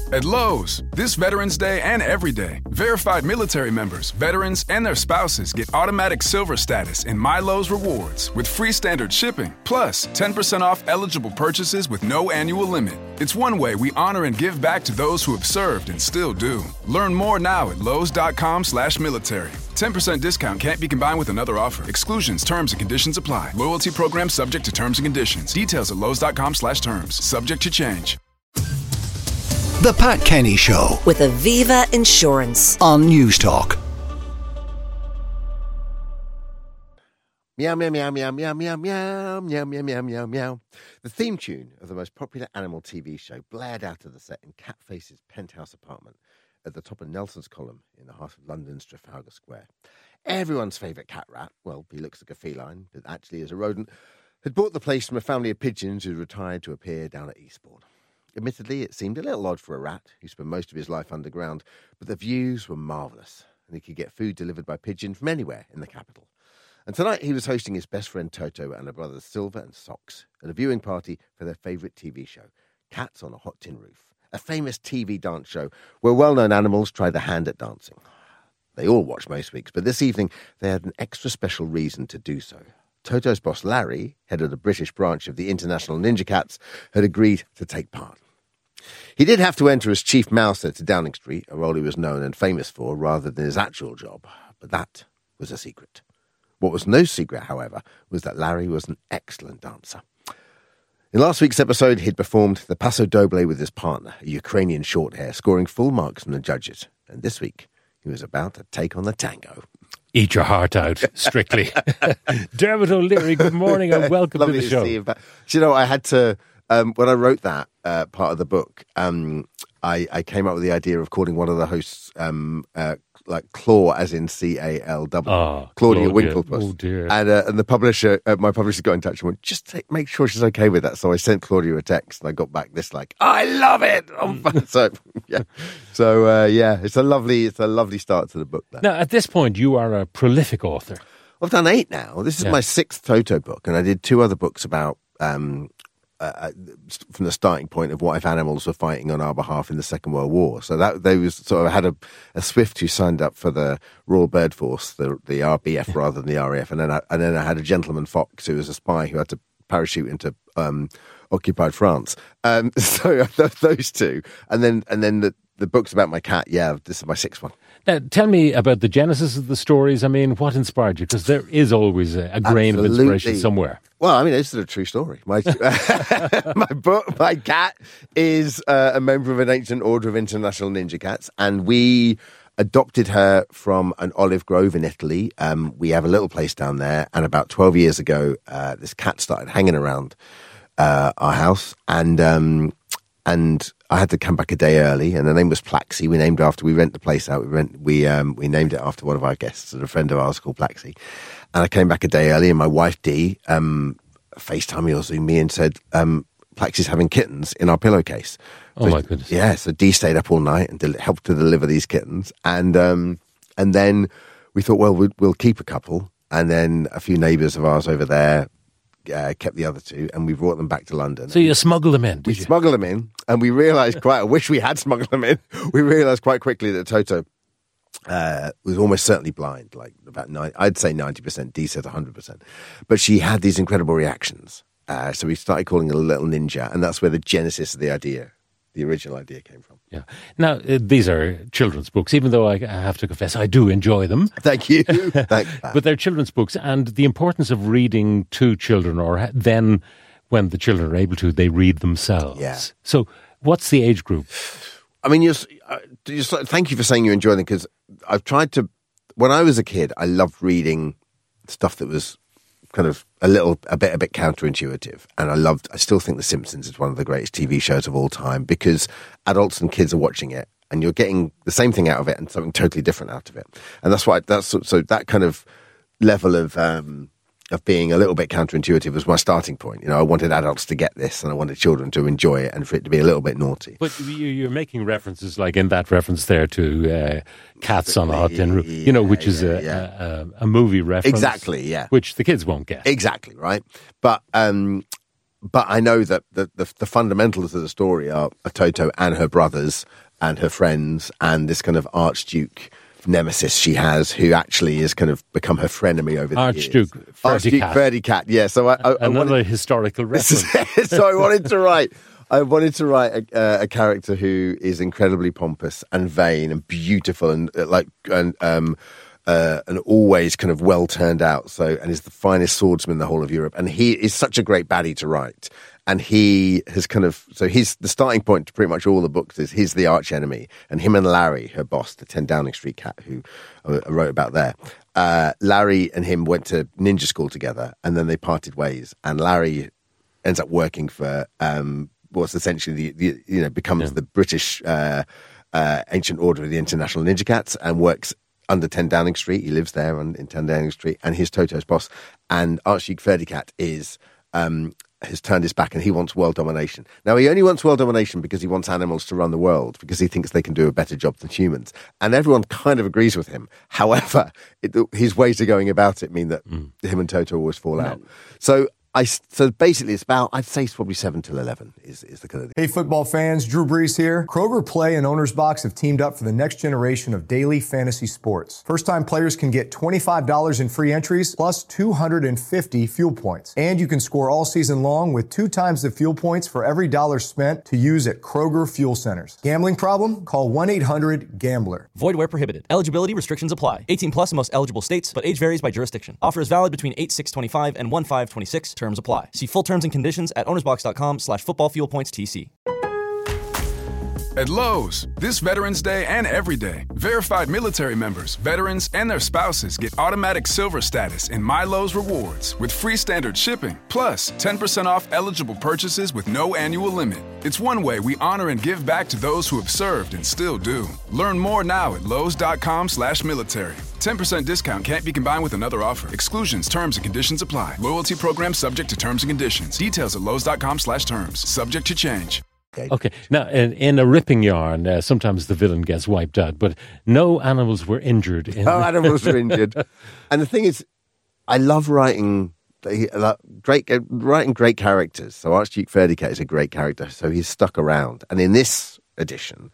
At Lowe's, this Veterans Day and every day, verified military members, veterans, and their spouses get automatic silver status in My Lowe's Rewards with free standard shipping, plus 10% off eligible purchases with no annual limit. It's one way we honor and give back to those who have served and still do. Learn more now at lowes.com/military. 10% discount can't be combined with another offer. Exclusions, terms, and conditions apply. Loyalty program subject to terms and conditions. Details at lowes.com/terms. Subject to change. The Pat Kenny Show with Aviva Insurance on News Talk. Meow, meow, meow, meow, meow, meow, meow, meow, meow, meow, meow, meow. The theme tune of the most popular animal TV show blared out of the set in Catface's penthouse apartment at the top of Nelson's Column in the heart of London's Trafalgar Square. Everyone's favourite cat rat, well, he looks like a feline, but actually is a rodent, had bought the place from a family of pigeons who retired to appear down at Eastbourne. Admittedly, it seemed a little odd for a rat who spent most of his life underground, but the views were marvellous, and he could get food delivered by pigeon from anywhere in the capital. And tonight he was hosting his best friend Toto and her brothers Silver and Socks at a viewing party for their favourite TV show, Cats on a Hot Tin Roof, a famous TV dance show where well-known animals try their hand at dancing. They all watch most weeks, but this evening they had an extra special reason to do so. Toto's boss Larry, head of the British branch of the International Ninja Cats, had agreed to take part. He did have to enter as chief mouser to Downing Street, a role he was known and famous for, rather than his actual job, but that was a secret. What was no secret, however, was that Larry was an excellent dancer. In last week's episode, he'd performed the Paso Doble with his partner, a Ukrainian shorthair, scoring full marks from the judges. And this week, he was about to take on the tango. Eat your heart out, Strictly. Dermot O'Leary, good morning and welcome to the show. See you back. Do you know, I had to, when I wrote that part of the book, I came up with the idea of calling one of the hosts like Claw, as in C-A-L-W, Claudia Winklepuss. Oh dear! And the publisher, my publisher, got in touch and went, just make sure she's okay with that. So I sent Claudia a text, and I got back this like, I love it. So yeah, it's a lovely start to the book. There. Now, at this point, you are a prolific author. I've done 8 now. This is my 6th Toto book, and I did 2 other books about. From the starting point of what if animals were fighting on our behalf in the Second World War. So that they was sort of had a Swift who signed up for the Royal Bird Force, the RBF rather than the RAF, and then I had a gentleman fox who was a spy who had to parachute into occupied France. So those 2, and then the books about my cat. Yeah, this is my 6th one. Now, tell me about the genesis of the stories. I mean, what inspired you? Because there is always a grain of inspiration somewhere. Well, I mean, it's a true story. My my cat is a member of an ancient order of international ninja cats, and we adopted her from an olive grove in Italy. We have a little place down there, and about 12 years ago, this cat started hanging around our house, and I had to come back a day early, and the name was Plaxi. We named it after, we rent the place out. We named it after one of our guests, a friend of ours called Plaxi. And I came back a day early, and my wife Dee FaceTime me or Zoom me and said, Plaxi's having kittens in our pillowcase. Oh my goodness! Yeah, so Dee stayed up all night and helped to deliver these kittens, and then we thought, well, we'll keep a couple, and then a few neighbours of ours over there. Kept the other 2, and we brought them back to London. So you smuggled them in, We smuggled them in, and we realised I wish we had smuggled them in. We realised quite quickly that Toto was almost certainly blind, like about I'd say 90%, Dee said 100%. But she had these incredible reactions. So we started calling her a little ninja, and that's where the genesis of the original idea came from. Yeah. Now, these are children's books, even though I have to confess I do enjoy them. Thank you. But they're children's books, and the importance of reading to children, or then when the children are able to, they read themselves. Yeah. So what's the age group? I mean, thank you for saying you enjoy them, because I've tried to, when I was a kid, I loved reading stuff that was kind of a bit counterintuitive, and I still think The Simpsons is one of the greatest TV shows of all time, because adults and kids are watching it, and you're getting the same thing out of it and something totally different out of it, and so that kind of level of being a little bit counterintuitive was my starting point. You know, I wanted adults to get this, and I wanted children to enjoy it, and for it to be a little bit naughty. But you're making references, like in that reference there, to Cats on a Hot Tin Roof, which is a movie reference. Exactly, yeah. Which the kids won't get. Exactly, right. But but I know that the fundamentals of the story are Toto and her brothers and her friends and this kind of Archduke nemesis she has, who actually has kind of become her frenemy over the years. Archduke Ferdy Cat. Yeah. So another historical reference. So I wanted to write a character who is incredibly pompous and vain and beautiful and always kind of well turned out. So, and is the finest swordsman in the whole of Europe. And he is such a great baddie to write. And he has the starting point to pretty much all the books is he's the arch enemy. And him and Larry, her boss, the 10 Downing Street cat who I wrote about there. Larry and him went to ninja school together and then they parted ways. And Larry ends up working for, what's essentially becomes the British Ancient Order of the International Ninja Cats and works under 10 Downing Street. He lives there in 10 Downing Street, and he's Toto's boss. And Archduke Ferdy Cat has turned his back and he wants world domination. Now, he only wants world domination because he wants animals to run the world, because he thinks they can do a better job than humans. And everyone kind of agrees with him. However, his ways of going about it mean that him and Toto always fall out. So basically, it's about, I'd say it's probably 7 till 11 is the kind of thing. Hey, football fans, Drew Brees here. Kroger Play and Owner's Box have teamed up for the next generation of daily fantasy sports. First-time players can get $25 in free entries plus 250 fuel points. And you can score all season long with 2 times the fuel points for every dollar spent to use at Kroger Fuel Centers. Gambling problem? Call 1-800-GAMBLER. Void where prohibited. Eligibility restrictions apply. 18 plus in most eligible states, but age varies by jurisdiction. Offer is valid between 8/6/25 and 1/5/26. Terms apply. See full terms and conditions at ownersbox.com/footballfuelpointstc. At Lowe's, this Veterans Day and every day, verified military members, veterans, and their spouses get automatic silver status in My Lowe's Rewards with free standard shipping, plus 10% off eligible purchases with no annual limit. It's one way we honor and give back to those who have served and still do. Learn more now at lowes.com/military. 10% discount can't be combined with another offer. Exclusions, terms, and conditions apply. Loyalty program subject to terms and conditions. Details at lowes.com/terms. Subject to change. Okay. Now, in a ripping yarn, sometimes the villain gets wiped out, but no animals were injured. No animals were injured. And the thing is, I love writing great characters. So Archduke Ferdy Cat is a great character, so he's stuck around. And in this edition,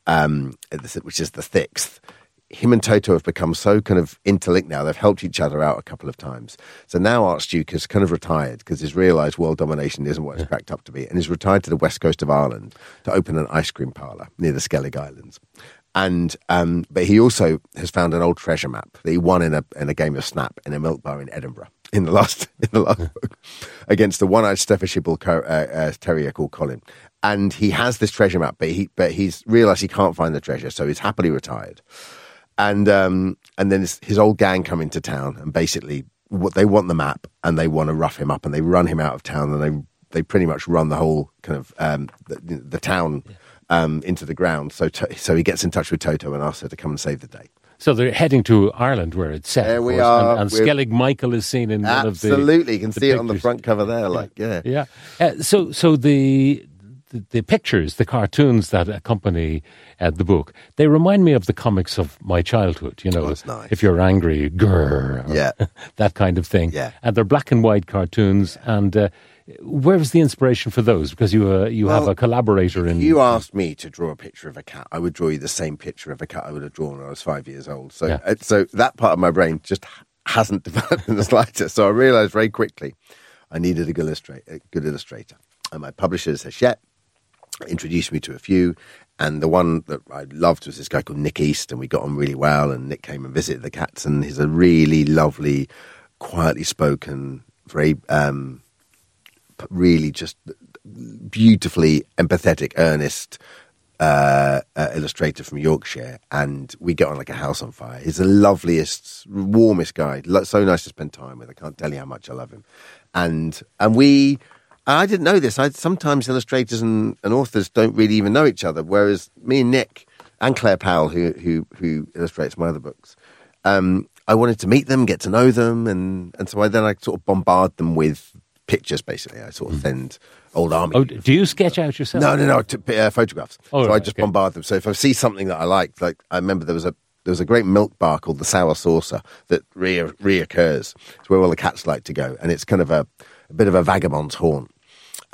which is the 6th, him and Toto have become so kind of interlinked now. They've helped each other out a couple of times. So now Archduke has kind of retired because he's realised world domination isn't what it's cracked up to be. And he's retired to the west coast of Ireland to open an ice cream parlour near the Skellig Islands. And but he also has found an old treasure map that he won in a game of Snap in a milk bar in Edinburgh in the last book against the one-eyed Staffordshire Bull Terrier called Colin. And he has this treasure map, but he's realised he can't find the treasure, so he's happily retired. And then his old gang come into town, and basically they want the map and they want to rough him up, and they run him out of town, and they pretty much run the whole kind of the town into the ground. So he gets in touch with Toto and asks her to come and save the day. So they're heading to Ireland, where it's set. There we are. And Skellig Michael is seen in one of the... Absolutely. You can see it on the front cover there. Yeah. So the pictures, the cartoons that accompany the book, they remind me of the comics of my childhood. You know, that's nice. If you're angry, grrr, that kind of thing. Yeah. And they're black and white cartoons. And where was the inspiration for those? Because you have a collaborator in... If you asked me to draw a picture of a cat, I would draw you the same picture of a cat I would have drawn when I was 5 years old. So, so that part of my brain just hasn't developed in the slightest. So I realised very quickly I needed a good illustrator. And my publisher, Hachette, introduced me to a few, and the one that I loved was this guy called Nick East, and we got on really well, and Nick came and visited the cats, and he's a really lovely, quietly spoken, very really just beautifully empathetic, earnest illustrator from Yorkshire, and we get on like a house on fire. He's the loveliest, warmest guy, so nice to spend time with. I can't tell you how much I love him. And I didn't know this. Sometimes illustrators and authors don't really even know each other. Whereas me and Nick and Claire Powell, who illustrates my other books, I wanted to meet them, get to know them, and so I sort of bombard them with pictures. Basically, I sort of send old army. Oh, do you sketch out yourself? No, photographs. Oh, so right, I just bombard them. So if I see something that I like I remember there was a great milk bar called the Sour Saucer that reoccurs. It's where all the cats like to go, and it's kind of a bit of a vagabond's haunt.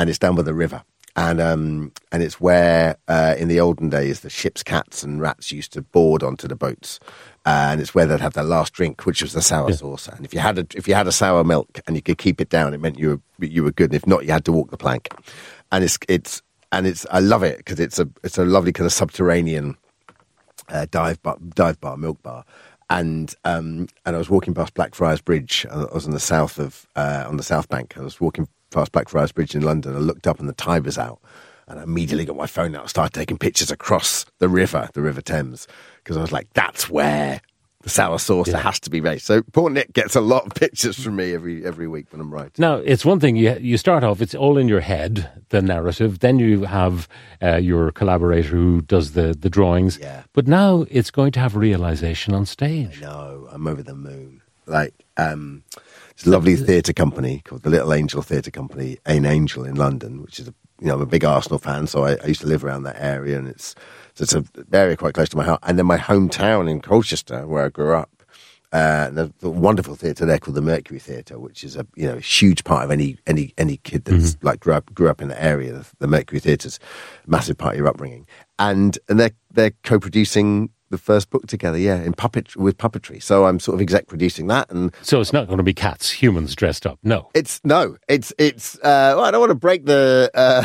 and it's down by the river. And it's where in the olden days the ship's cats and rats used to board onto the boats, and it's where they'd have their last drink, which was the sour sauce. And if you had a sour milk and you could keep it down, it meant you were good. And if not, you had to walk the plank. And it's I love it because it's a lovely kind of subterranean dive bar, milk bar. And I was walking past Blackfriars Bridge. I was on the south bank. I was walking past Blackfriars Bridge in London. I looked up and the tide was out, and I immediately got my phone out and started taking pictures across the River Thames, because I was like, that's where the sour sauce has to be made. So poor Nick gets a lot of pictures from me every week when I'm writing. Now, it's one thing, you start off, it's all in your head, the narrative. Then you have your collaborator who does the drawings. Yeah. But now it's going to have realisation on stage. I know, I'm over the moon. Like, it's a lovely theatre company called the Little Angel Theatre Company, Ain Angel in London, which is I'm a big Arsenal fan, so I used to live around that area, and it's an area quite close to my house. And then my hometown in Colchester, where I grew up, there's a wonderful theatre there called the Mercury Theatre, which is a huge part of any kid that's like grew up in the area. The Mercury Theatre's a massive part of your upbringing, and they're co-producing the first book together, with puppetry. So I'm sort of exec producing that, and so it's not going to be cats, humans dressed up. No, it's well, I don't want to break the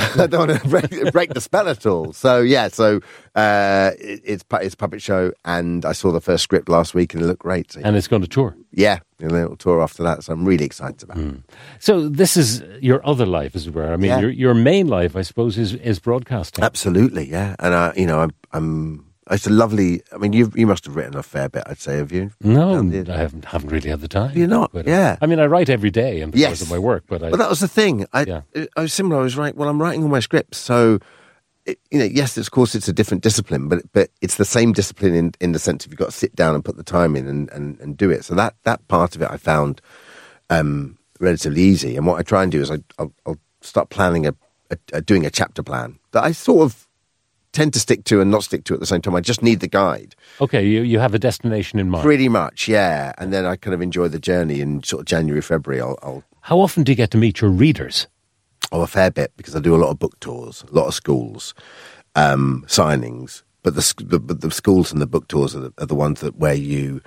break the spell at all. So it's puppet show, and I saw the first script last week, and it looked great. So, and it's going to tour. Yeah, and a little tour after that. So I'm really excited about it. So this is your other life, as it were. I mean, your main life, I suppose, is broadcasting. Absolutely, yeah. And it's a lovely. I mean, you must have written a fair bit, I'd say, have you? No, I haven't really had the time. You're not, but, yeah. I mean, I write every day in the course of my work, but that was the thing. I was similar. I was right. Well, I'm writing all my scripts, so yes, of course, it's a different discipline, but it's the same discipline in the sense of you've got to sit down and put the time in and do it. So that part of it I found relatively easy. And what I try and do is I'll start planning doing a chapter plan that I sort of tend to stick to and not stick to at the same time. I just need the guide. Okay, you have a destination in mind. Pretty much, yeah. And then I kind of enjoy the journey in sort of January, February. I'll How often do you get to meet your readers? Oh, a fair bit, because I do a lot of book tours, a lot of schools, signings. But the schools and the book tours are the ones where you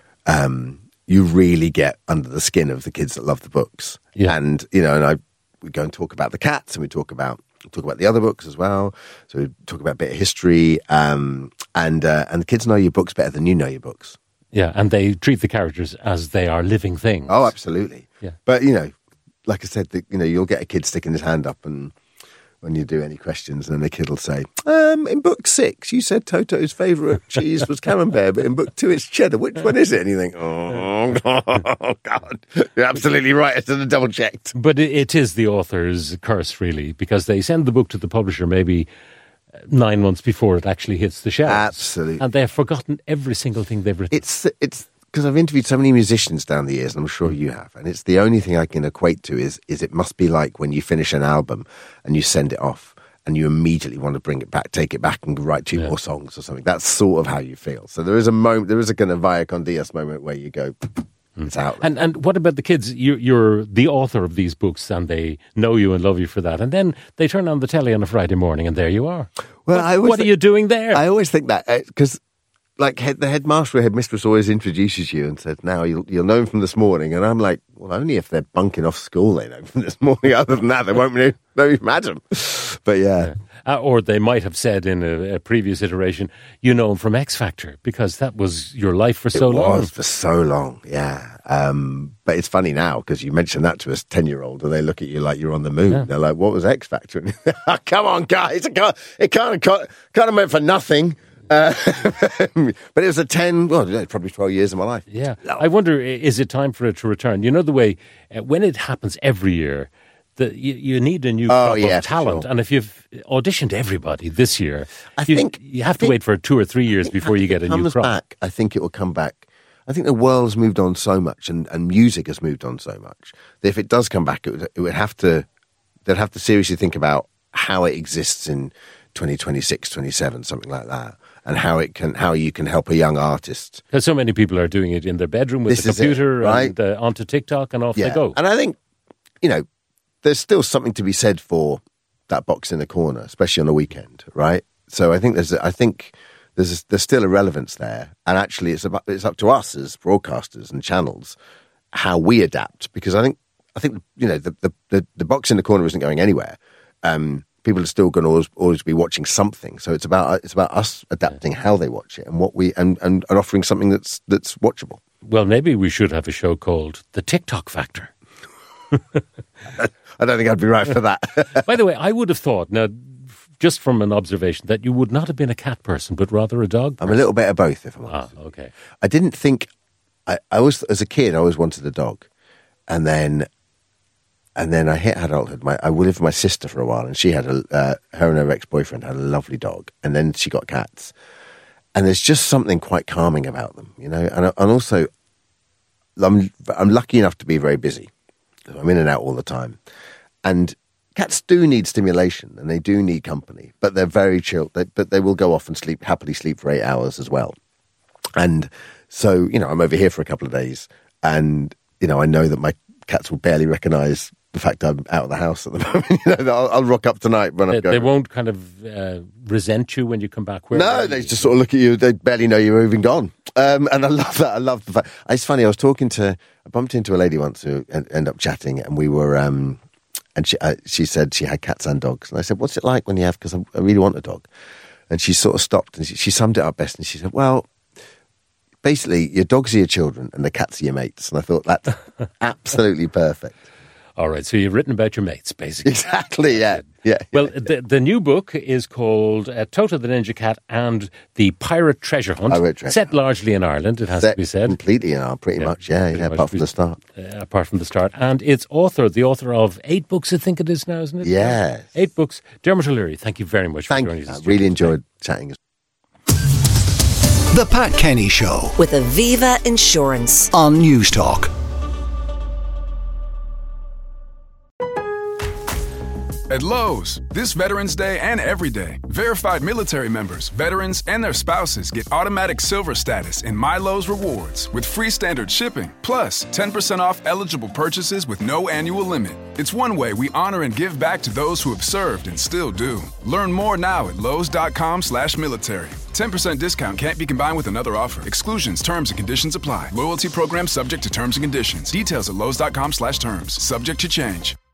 really get under the skin of the kids that love the books. Yeah. And we go and talk about the cats, and we talk about the other books as well. So we talk about a bit of history, and the kids know your books better than you know your books. Yeah, and they treat the characters as they are living things. Oh, absolutely. Yeah. But like I said, you'll get a kid sticking his hand up, and when you do any questions, and then the kid will say, in book 6, you said Toto's favourite cheese was camembert, but in book 2 it's cheddar. Which one is it? And you think, oh, God, you're absolutely right. I should have double checked. But it is the author's curse, really, because they send the book to the publisher maybe 9 months before it actually hits the shelves. Absolutely. And they've forgotten every single thing they've written. It's because I've interviewed so many musicians down the years, and I'm sure you have, and it's the only thing I can equate to is it must be like when you finish an album and you send it off and you immediately want to bring it back, take it back and write 2 more songs or something. That's sort of how you feel. So there is a moment, there is a kind of Via con Dios moment where you go, it's out. And what about the kids? You're the author of these books, and they know you and love you for that. And then they turn on the telly on a Friday morning, and there you are. Well, what are you doing there? I always think that, because like the headmaster or headmistress always introduces you and says, now you'll know him from this morning. And I'm like, well, only if they're bunking off school they know from this morning. Other than that, they won't know you from Adam. But yeah. Or they might have said in a previous iteration, you know him from X Factor, because that was your life for so long. It was for so long, yeah. But it's funny now, because you mentioned that to a 10-year-old, and they look at you like you're on the moon. Yeah. They're like, what was X Factor? Come on, guys. It can't have meant for nothing. But it was probably 12 years of my life. Yeah. I wonder, is it time for it to return? You know the way, when it happens every year, you need a new crop of talent. Sure. And if you've auditioned everybody this year, you have to wait for 2 or 3 years before you get a new crop. Back, I think it will come back. I think the world's moved on so much, and music has moved on so much, that if it does come back, they'd have to seriously think about how it exists in 2026, 27, something like that. And how you can help a young artist. Because so many people are doing it in their bedroom with the computer, right? And onto TikTok, and off they go. And I think, there's still something to be said for that box in the corner, especially on a weekend, right? So I think there's still a relevance there, and actually it's up to us as broadcasters and channels how we adapt, because I think the box in the corner isn't going anywhere. People are still going to always be watching something, so it's about us adapting how they watch it and what we and offering something that's watchable. Well, maybe we should have a show called The TikTok Factor. I don't think I'd be right for that. By the way, I would have thought, now, just from an observation, that you would not have been a cat person, but rather a dog person. I'm a little bit of both, if I'm honest. Okay. I didn't think... I was, as a kid, I always wanted a dog. And then I hit adulthood. I lived with my sister for a while, and she had her and her ex-boyfriend had a lovely dog. And then she got cats. And there's just something quite calming about them, you know? And also, I'm lucky enough to be very busy. I'm in and out all the time. And cats do need stimulation, and they do need company, but they're very chill. But they will go off and happily sleep for 8 hours as well. And so, you know, I'm over here for a couple of days, and, you know, I know that my cats will barely recognise the fact I'm out of the house at the moment. You know, I'll rock up tonight when I'm going. They won't kind of resent you when you come back? No, they just sort of look at you. They barely know you're even gone. And I love that. I love the fact. It's funny, I bumped into a lady once who ended up chatting, and we were... and she said she had cats and dogs. And I said, what's it like when you have... Because I really want a dog. And she sort of stopped, and she summed it up best. And she said, well... Basically, your dogs are your children and the cats are your mates. And I thought that's absolutely perfect. All right, so you've written about your mates, basically. Exactly, yeah. Well, the new book is called Toto the Ninja Cat and the Pirate Treasure Hunt. Set largely in Ireland, it has to be said. Completely in Ireland, pretty much, apart from the start. Apart from the start. And it's the author of 8 books, I think it is now, isn't it? Yeah. 8 books. Dermot O'Leary, thank you very much for joining us. I really enjoyed chatting. The Pat Kenny Show with Aviva Insurance on News Talk. At Lowe's, this Veterans Day and every day, verified military members, veterans, and their spouses get automatic silver status in My Lowe's Rewards with free standard shipping, plus 10% off eligible purchases with no annual limit. It's one way we honor and give back to those who have served and still do. Learn more now at Lowe's.com/military. 10% discount can't be combined with another offer. Exclusions, terms, and conditions apply. Loyalty program subject to terms and conditions. Details at Lowe's.com/terms. Subject to change.